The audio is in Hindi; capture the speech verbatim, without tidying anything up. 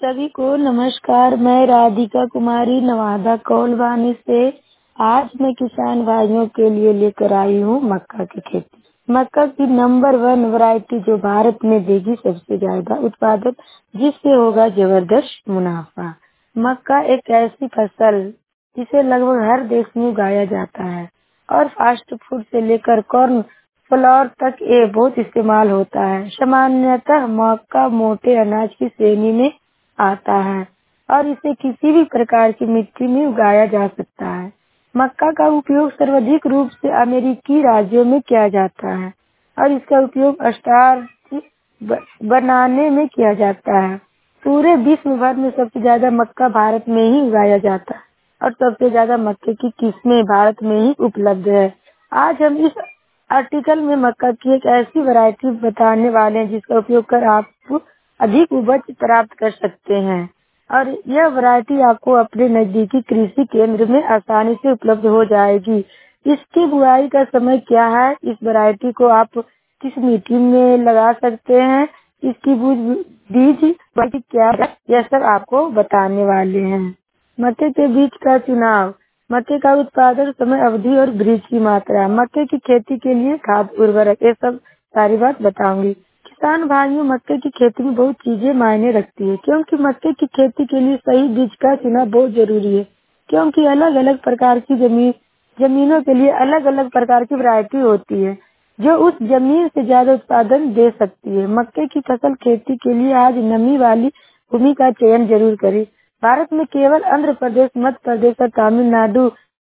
सभी को नमस्कार। मैं राधिका कुमारी नवादा कोलवानी से आज मैं किसान भाइयों के लिए लेकर आई हूँ मक्का की खेती। मक्का की नंबर वन वैरायटी जो भारत में देगी सबसे ज्यादा उत्पादन, जिससे होगा जबरदस्त मुनाफा। मक्का एक ऐसी फसल जिसे लगभग हर देश में उगाया जाता है और फास्ट फूड से लेकर कॉर्न फ्लोर तक ये बहुत इस्तेमाल होता है। सामान्यतः मक्का मोटे अनाज की श्रेणी में आता है और इसे किसी भी प्रकार की मिट्टी में उगाया जा सकता है। मक्का का उपयोग सर्वाधिक रूप से अमेरिकी राज्यों में किया जाता है और इसका उपयोग स्टार्च बनाने में किया जाता है। पूरे विश्व भर में सबसे ज्यादा मक्का भारत में ही उगाया जाता है और सबसे ज्यादा मक्के की किस्में भारत में ही उपलब्ध है। आज हम इस आर्टिकल में मक्का की एक ऐसी वैरायटी बताने वाले हैं जिसका उपयोग कर आप अधिक उपज प्राप्त कर सकते हैं और यह वैरायटी आपको अपने नजदीकी कृषि केंद्र में आसानी से उपलब्ध हो जाएगी। इसकी बुआई का समय क्या है, इस वैरायटी को आप किस मिट्टी में लगा सकते हैं, इसकी बीज क्या है, यह सब आपको बताने वाले हैं। मक्के के बीज का चुनाव, मक्के का उत्पादन, समय अवधि और बीज की मात्रा, मक्के की खेती के लिए खाद, उर्वरक, ये सब सारी बात बताऊंगी। किसान भाइयों, मक्के की खेती में बहुत चीजें मायने रखती है क्योंकि मक्के की खेती के लिए सही बीज का चुनाव बहुत जरूरी है क्योंकि अलग अलग प्रकार की जमीन जमीनों के लिए अलग अलग प्रकार की वैरायटी होती है जो उस जमीन से ज्यादा उत्पादन दे सकती है। मक्के की फसल खेती के लिए आज नमी वाली भूमि का चयन जरूर करें। भारत में केवल आंध्र प्रदेश, मध्य प्रदेश और तमिलनाडु